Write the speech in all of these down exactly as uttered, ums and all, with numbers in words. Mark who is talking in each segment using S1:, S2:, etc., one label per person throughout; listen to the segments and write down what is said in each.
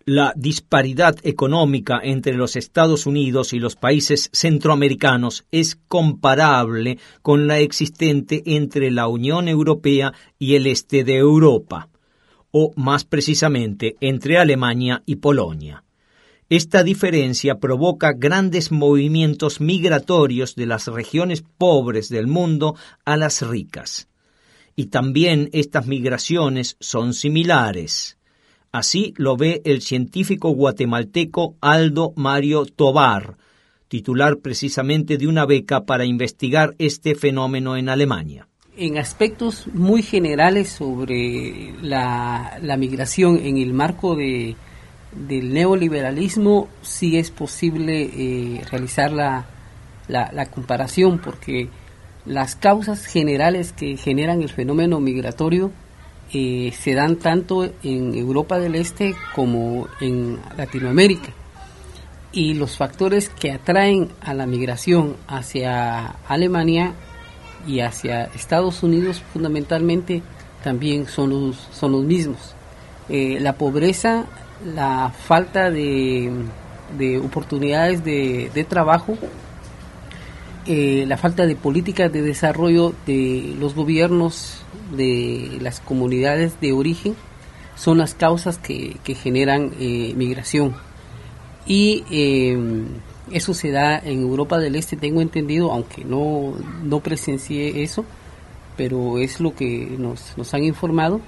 S1: La disparidad económica entre los Estados Unidos y los países centroamericanos es comparable con la existente entre la Unión Europea y el este de Europa, o más precisamente entre Alemania y Polonia. Esta diferencia provoca grandes movimientos migratorios de las regiones pobres del mundo a las ricas. Y también estas migraciones son similares. Así lo ve el científico guatemalteco Aldo Mario Tovar, titular precisamente de una beca para investigar este fenómeno en Alemania.
S2: En aspectos muy generales sobre la, la migración en el marco de, del neoliberalismo, sí es posible eh, realizar la, la, la comparación, porque las causas generales que generan el fenómeno migratorio Eh, se dan tanto en Europa del Este como en Latinoamérica, y los factores que atraen a la migración hacia Alemania y hacia Estados Unidos fundamentalmente también son los, son los mismos. Eh, la pobreza, la falta de, de oportunidades de, de trabajo, eh, la falta de políticas de desarrollo de los gobiernos de las comunidades de origen son las causas que, que generan eh, migración, y eh, eso se da en Europa del Este, tengo entendido, aunque no, no presencié eso, pero es lo que nos, nos han informado,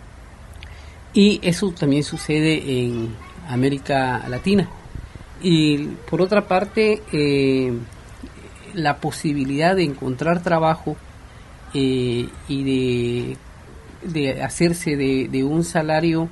S2: y eso también sucede en América Latina. Y por otra parte, eh, la posibilidad de encontrar trabajo Eh, y de, de hacerse de, de un salario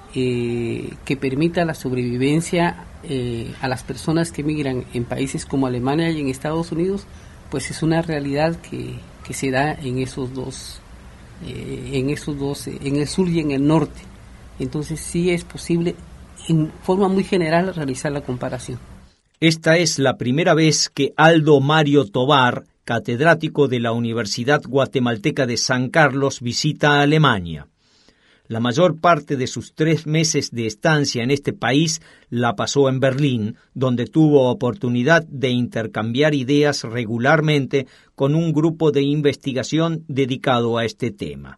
S2: eh, que permita la sobrevivencia eh, a las personas que migran en países como Alemania y en Estados Unidos, pues es una realidad que, que se da en esos dos, eh, en esos dos, en el sur y en el norte. Entonces sí es posible, en forma muy general, realizar la comparación.
S1: Esta es la primera vez que Aldo Mario Tovar, catedrático de la Universidad Guatemalteca de San Carlos, visita Alemania. La mayor parte de sus tres meses de estancia en este país la pasó en Berlín, donde tuvo oportunidad de intercambiar ideas regularmente con un grupo de investigación dedicado a este tema.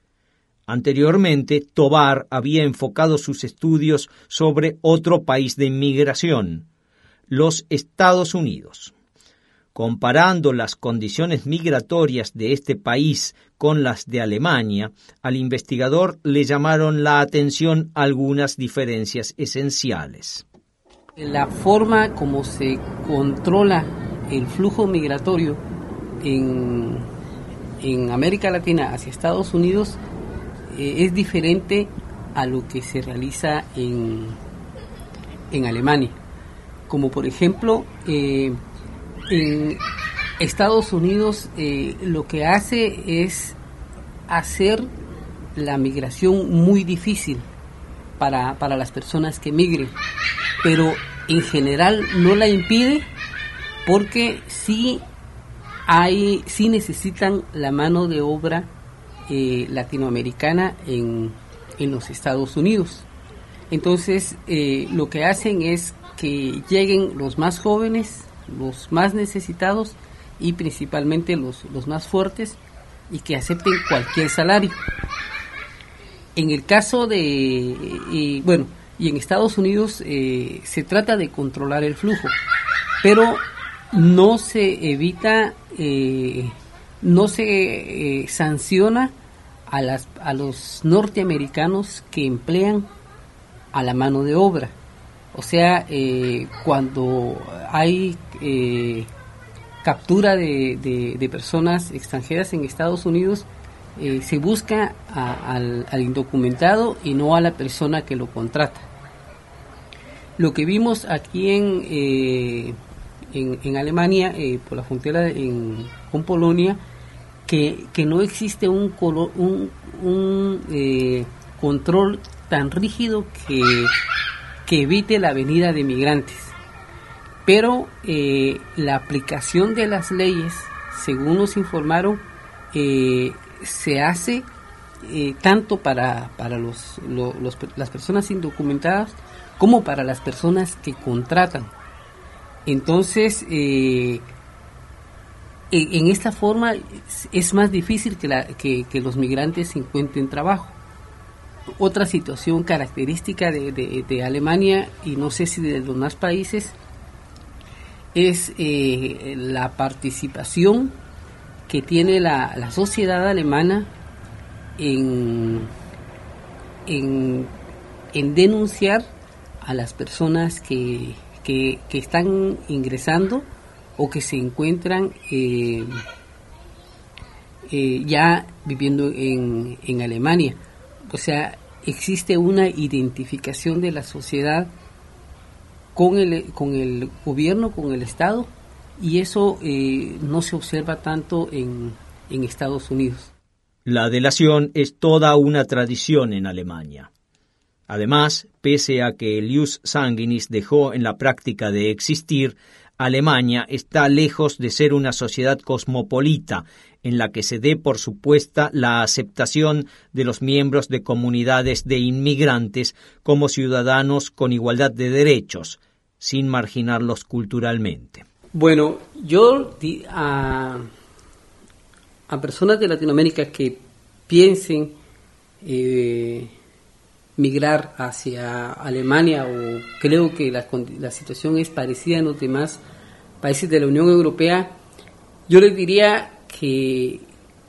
S1: Anteriormente, Tovar había enfocado sus estudios sobre otro país de inmigración, los Estados Unidos. Comparando las condiciones migratorias de este país con las de Alemania, al investigador le llamaron la atención algunas diferencias esenciales.
S2: La forma como se controla el flujo migratorio en, en América Latina hacia Estados Unidos eh, es diferente a lo que se realiza en, en Alemania. Como por ejemplo, eh, en Estados Unidos eh, lo que hace es hacer la migración muy difícil para, para las personas que migren, pero en general no la impide, porque sí, hay, sí necesitan la mano de obra eh, latinoamericana en, en los Estados Unidos. Entonces eh, lo que hacen es que lleguen los más jóvenes, los más necesitados y principalmente los, los más fuertes, y que acepten cualquier salario. En el caso de, eh, bueno, y en Estados Unidos eh, se trata de controlar el flujo, pero no se evita, eh, no se eh, sanciona a, las, a los norteamericanos que emplean a la mano de obra. O sea, eh, cuando hay eh, captura de, de, de personas extranjeras en Estados Unidos, eh, se busca a, al, al indocumentado y no a la persona que lo contrata. Lo que vimos aquí en, eh, en, en Alemania, eh, por la frontera en, con Polonia, que, que no existe un, colo, un, un eh, control tan rígido que... que evite la venida de migrantes, pero eh, la aplicación de las leyes, según nos informaron, eh, se hace eh, tanto para, para los, lo, los, las personas indocumentadas como para las personas que contratan. Entonces, eh, en, en esta forma es, es más difícil que, la, que, que los migrantes encuentren trabajo. Otra situación característica de, de, de Alemania, y no sé si de los demás países, es eh, la participación que tiene la, la sociedad alemana en, en, en denunciar a las personas que, que, que están ingresando o que se encuentran eh, eh, ya viviendo en, en Alemania. O sea, existe una identificación de la sociedad con el, con el gobierno, con el Estado, y eso eh, no se observa tanto en, en Estados Unidos.
S1: La delación es toda una tradición en Alemania. Además, pese a que el ius sanguinis dejó en la práctica de existir, Alemania está lejos de ser una sociedad cosmopolita en la que se dé por supuesta la aceptación de los miembros de comunidades de inmigrantes como ciudadanos con igualdad de derechos, sin marginarlos culturalmente.
S2: Bueno, yo a, a personas de Latinoamérica que piensen eh, migrar hacia Alemania, o creo que la, la situación es parecida en los demás países de la Unión Europea, yo les diría que,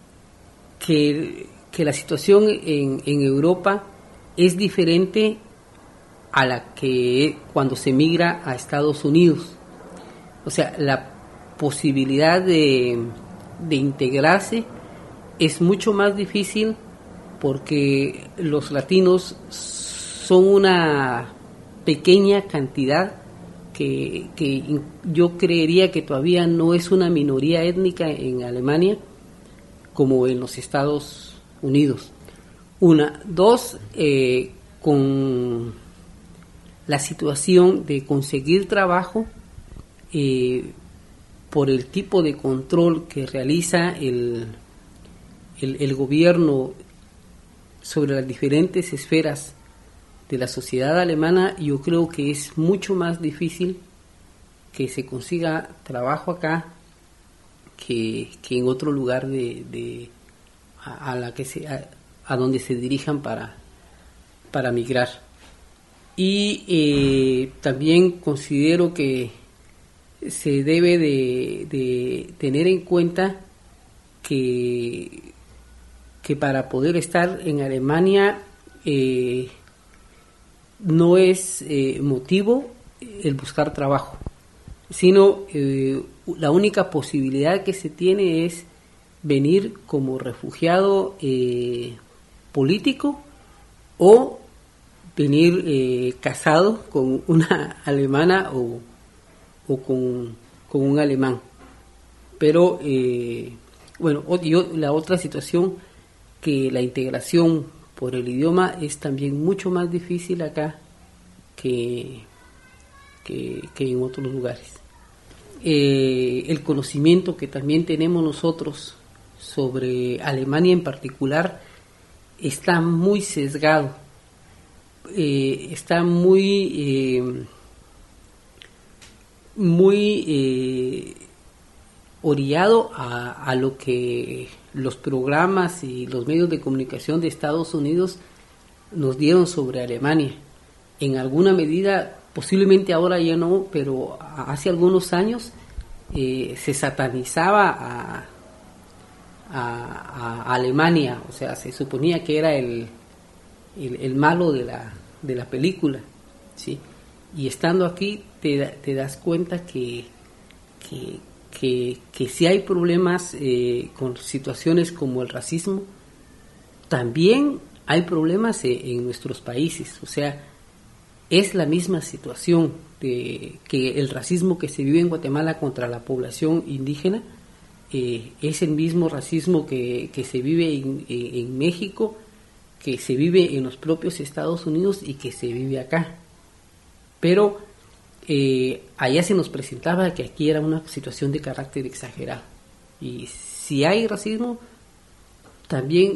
S2: que, que la situación en, en Europa es diferente a la que cuando se migra a Estados Unidos. O sea, la posibilidad de, de integrarse es mucho más difícil porque los latinos son una pequeña cantidad que, que yo creería que todavía no es una minoría étnica en Alemania como en los Estados Unidos. Una. Dos, eh, con la situación de conseguir trabajo, eh, por el tipo de control que realiza el, el, el gobierno sobre las diferentes esferas de la sociedad alemana, yo creo que es mucho más difícil que se consiga trabajo acá que, que en otro lugar de, de a, a la que se a, a donde se dirijan para para migrar. Y eh, también considero que se debe de, de tener en cuenta que que para poder estar en Alemania eh, no es eh, motivo el buscar trabajo, sino eh, la única posibilidad que se tiene es venir como refugiado eh, político o venir eh, casado con una alemana o, o con, con un alemán. Pero, eh, bueno, yo, la otra situación, que la integración por el idioma es también mucho más difícil acá que, que, que en otros lugares. Eh, el conocimiento que también tenemos nosotros sobre Alemania en particular está muy sesgado, eh, está muy eh, muy eh, orillado a, a lo que los programas y los medios de comunicación de Estados Unidos nos dieron sobre Alemania. En alguna medida, posiblemente ahora ya no, pero hace algunos años eh, se satanizaba a, a, a Alemania, o sea, se suponía que era el, el, el malo de la, de la película, ¿sí? Y estando aquí te, te das cuenta que, que Que, que si hay problemas eh, con situaciones como el racismo, también hay problemas eh, en nuestros países. O sea, es la misma situación de que el racismo que se vive en Guatemala contra la población indígena eh, es el mismo racismo que, que se vive en, en, en México, que se vive en los propios Estados Unidos y que se vive acá. Pero Eh, allá se nos presentaba que aquí era una situación de carácter exagerado, y si hay racismo también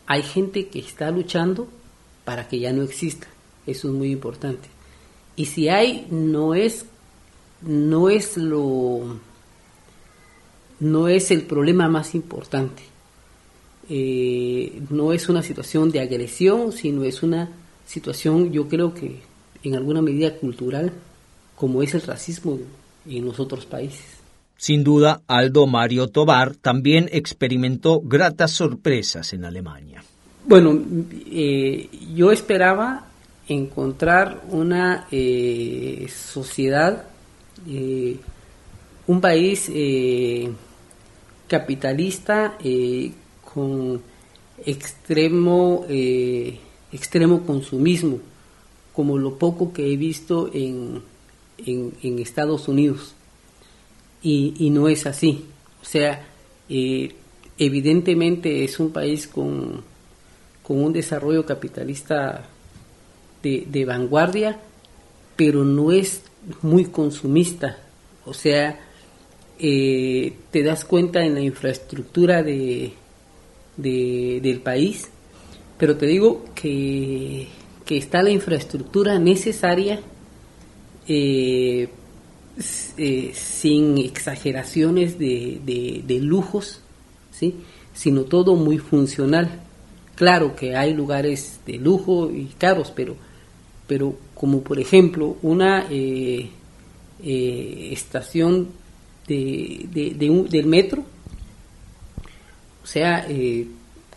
S2: hay gente que está luchando para que ya no exista. Eso es muy importante. Y si hay, no es, no es lo, no es el problema más importante. Eh, no es una situación de agresión, sino es una situación, yo creo que en alguna medida cultural, como es el racismo en los otros países.
S1: Sin duda, Aldo Mario Tovar también experimentó gratas sorpresas en Alemania.
S2: Bueno, eh, yo esperaba encontrar una eh, sociedad, eh, un país eh, capitalista eh, con extremo, eh, extremo consumismo, como lo poco que he visto en, en, en Estados Unidos. Y, y no es así. O sea, eh, evidentemente es un país con, con un desarrollo capitalista de, de vanguardia, pero no es muy consumista. O sea, eh, te das cuenta en la infraestructura de, de, del país, pero te digo que, que está la infraestructura necesaria, eh, Eh, sin exageraciones de, de, de lujos, ¿sí? Sino todo muy funcional. Claro que hay lugares de lujo y caros, pero, pero como por ejemplo una eh, eh, estación de, de, de un, del metro, o sea, eh,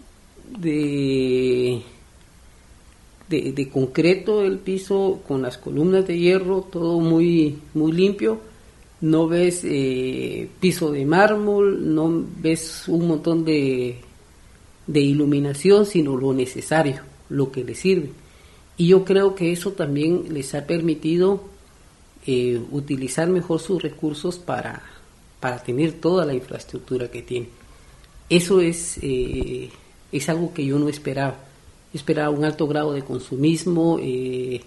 S2: de, de, de concreto el piso con las columnas de hierro, todo muy, muy limpio. No ves eh, piso de mármol, no ves un montón de, de iluminación, sino lo necesario, lo que les sirve. Y yo creo que eso también les ha permitido eh, utilizar mejor sus recursos para, para tener toda la infraestructura que tienen. Eso es, eh, es algo que yo no esperaba. Yo esperaba un alto grado de consumismo, eh,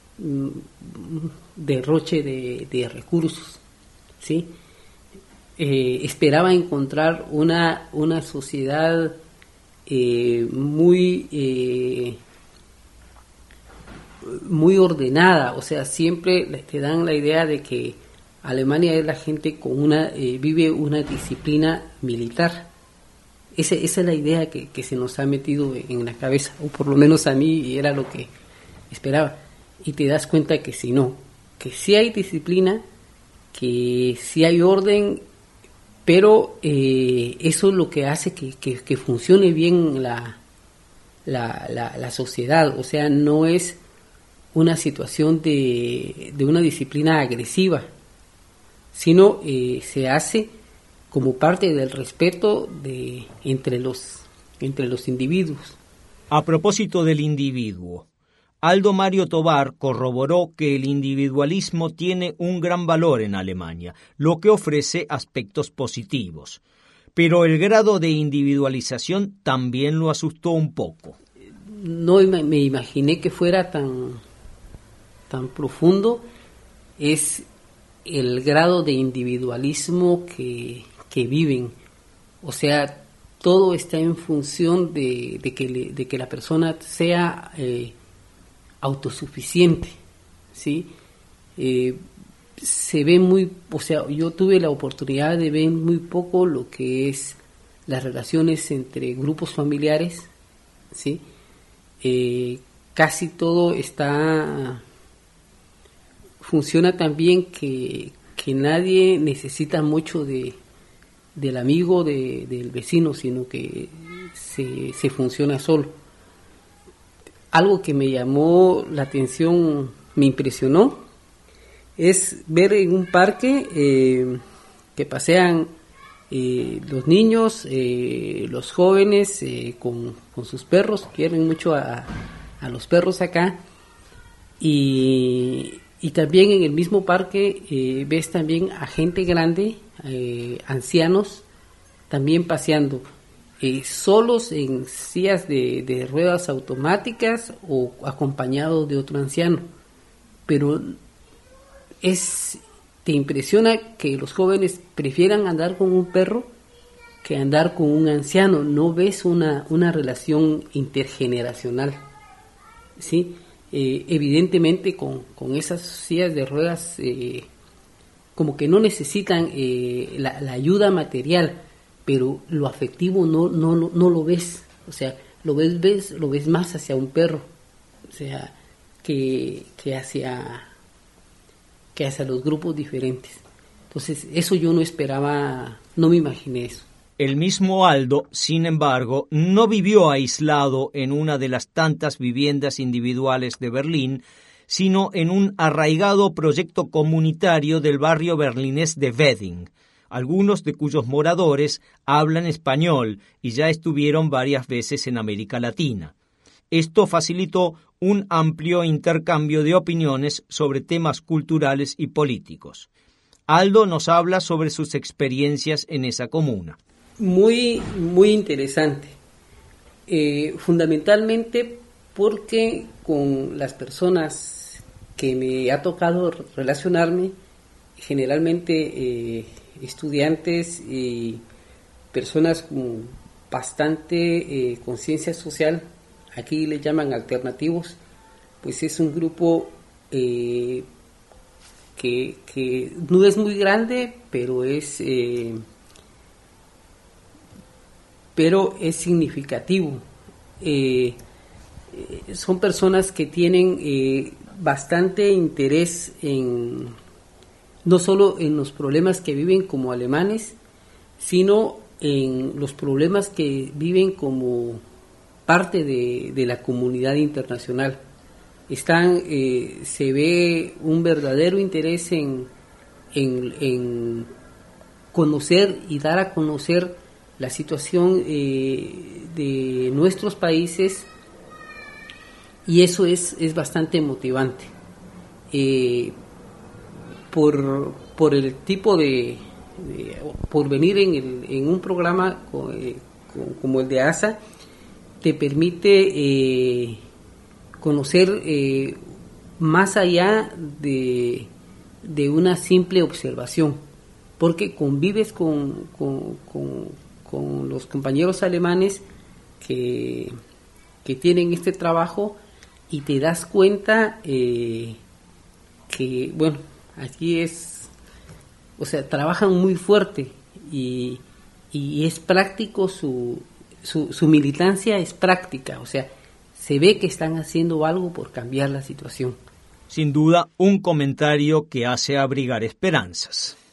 S2: derroche de, de recursos. ¿Sí? Eh, esperaba encontrar una, una sociedad eh, muy, eh, muy ordenada, o sea, siempre te dan la idea de que Alemania es la gente con una, eh, vive una disciplina militar. Ese, esa es la idea que, que se nos ha metido en la cabeza, o por lo menos a mí era lo que esperaba. Y te das cuenta que si no, que sí hay disciplina, que sí hay orden, pero eh, eso es lo que hace que, que, que funcione bien la, la, la, la sociedad. O sea, no es una situación de, de una disciplina agresiva, sino eh, se hace como parte del respeto de, entre los, entre los individuos.
S1: A propósito del individuo, Aldo Mario Tovar corroboró que el individualismo tiene un gran valor en Alemania, lo que ofrece aspectos positivos. Pero el grado de individualización también lo asustó un poco.
S2: No me imaginé que fuera tan, tan profundo. Es el grado de individualismo que, que viven. O sea, todo está en función de, de, que, le, de que la persona sea Eh, autosuficiente, ¿sí? Eh, se ve muy, o sea, yo tuve la oportunidad de ver muy poco lo que es las relaciones entre grupos familiares, ¿sí? Eh, casi todo está, funciona tan bien que, que nadie necesita mucho de, del amigo, de, del vecino, sino que se, se funciona solo. Algo que me llamó la atención, me impresionó, es ver en un parque eh, que pasean eh, los niños, eh, los jóvenes eh, con, con sus perros, quieren mucho a, a los perros acá, y, y también en el mismo parque eh, ves también a gente grande, eh, ancianos, también paseando. Eh, solos en sillas de, de ruedas automáticas o acompañados de otro anciano, pero es te impresiona que los jóvenes prefieran andar con un perro que andar con un anciano, no ves una, una relación intergeneracional, ¿sí? Eh, evidentemente con, con esas sillas de ruedas eh, como que no necesitan eh, la, la ayuda material, pero lo afectivo no, no, no, no lo ves, o sea, lo ves, ves, lo ves más hacia un perro, o sea, que, que hacia que hacia los grupos diferentes. Entonces, eso yo no esperaba, no me imaginé eso.
S1: El mismo Aldo, sin embargo, no vivió aislado en una de las tantas viviendas individuales de Berlín, sino en un arraigado proyecto comunitario del barrio berlinés de Wedding, algunos de cuyos moradores hablan español y ya estuvieron varias veces en América Latina. Esto facilitó un amplio intercambio de opiniones sobre temas culturales y políticos. Aldo nos habla sobre sus experiencias en esa comuna.
S2: Muy, muy interesante. Eh, fundamentalmente porque con las personas que me ha tocado relacionarme, generalmente eh, estudiantes y personas con bastante eh, conciencia social, aquí le llaman alternativos, pues es un grupo eh, que, que no es muy grande, pero es... Eh, pero es significativo. Eh, eh, son personas que tienen eh, bastante interés en no solo en los problemas que viven como alemanes, sino en los problemas que viven como parte de, de la comunidad internacional. Están, eh, se ve un verdadero interés en, en, en conocer y dar a conocer la situación eh, de nuestros países, y eso es, es bastante motivante. Eh, por, por el tipo de, de por venir en, el, en un programa co, eh, co, como el de A S A, te permite eh, conocer eh, más allá de, de una simple observación, porque convives con, con, con con los compañeros alemanes que, que tienen este trabajo, y te das cuenta eh, que, bueno, aquí es, o sea, trabajan muy fuerte y, y es práctico, su, su, su militancia es práctica, o sea, se ve que están haciendo algo por cambiar la situación.
S1: Sin duda, un comentario que hace abrigar esperanzas.